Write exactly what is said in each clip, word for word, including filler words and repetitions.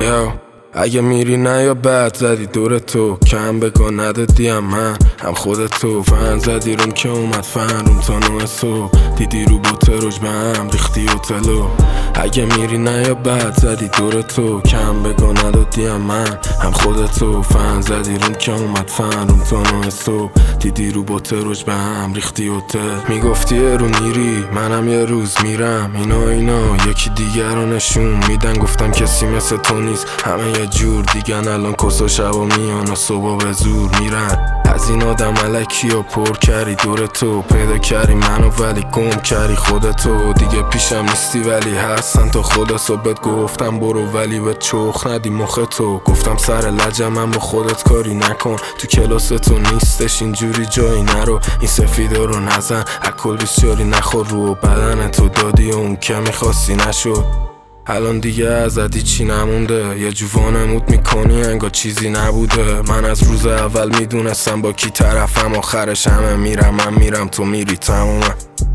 یا اگه میری نه یا بد زدی دور تو، کم بگو ندادیم من هم خودتو. فن زدی روم که اومد فن روم تا نوع صبح، دیدی رو بوته روش به هم ریختی اوتلو. اگه میری نه یا بد زدی دور تو، کم بگو ندادیم من هم خودتو. فن زدی روم که اومد فن روم تا نوع صبح، دیدی رو بوته روش به هم ریختی اوتل. میگفتی رو میری منم یه روز میرم، اینا اینا یکی دیگر رو نشون میدن. گفتم کسی مثل تو نیست همه یه جور دیگن، الان کس و شب و میان و صبح به زور میرن. از این آدم علکی و پر کردی دور تو، پیدا کردی منو ولی گم کردی خودتو. دیگه پیشم نیستی ولی هستن تو خدا صبحت گفتم برو ولی به چخ ندی مخ تو. گفتم سر لجم من با خودت کاری نکن، تو کلاس تو نیستش اینجوری جایی نرو. این سفیده رو نزن اکل بیسیاری نخور، رو بدن تو دادی و اون که میخواستی نشد. الان دیگه ازدی چی نمونده، یه جوانمود میکنی انگار چیزی نبوده. من از روز اول میدونستم با کی طرفم، آخرش همه میرم من میرم تو میری تمومه.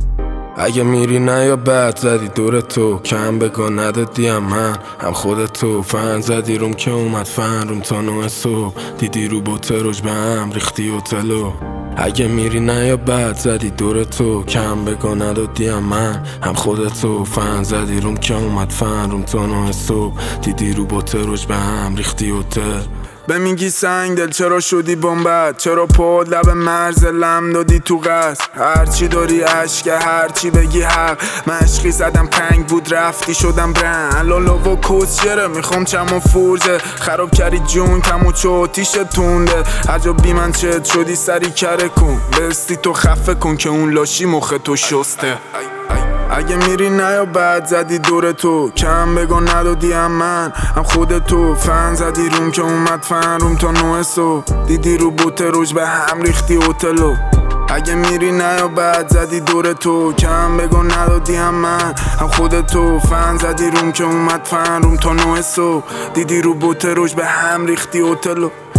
اگه میری نه یا بد زدی دور تو، کم بگو ندادیم من هم خودتو. فن زدی روم که اومد فن روم تا نوع صبح، دیدی رو بوته روش به هم ریختی اوتلو. اگه میری نه یا بد زدی دور تو، کم بگو ندادیم من هم خودتو. فن زدی روم که اومد فن روم تا نوع صبح، دیدی رو بوته روش به هم ریختی اوتل. به میگی سنگ دل چرا شدی بمبد، چرا پاد لب مرز لم دادی تو قصد. هرچی داری عشقه هرچی بگی حق، مشقی زدم پنگ بود رفتی شدم برن. لالا و کس چره میخوام چم و فورزه، خراب کردی جون کم و چو تیشه تونده. عجب بی من چت شدی سری کره کن، بستی تو خفه کن که اون لاشی مخ تو شسته. اگه میری نه یا بد زدی دور تو، کم بگو ندادیم من هم خودتو. فن زدی روم که اومد فن روم تا نوع صبح، دیدی رو بوته روش به هم ریختی اوتلو. اگه میری نه یا بد زدی دور تو، کم بگو ندادیم من هم خودتو. فن زدی روم که اومد فن روم تا نوع صبح، دیدی رو بوته روش به هم ریختی اوتلو.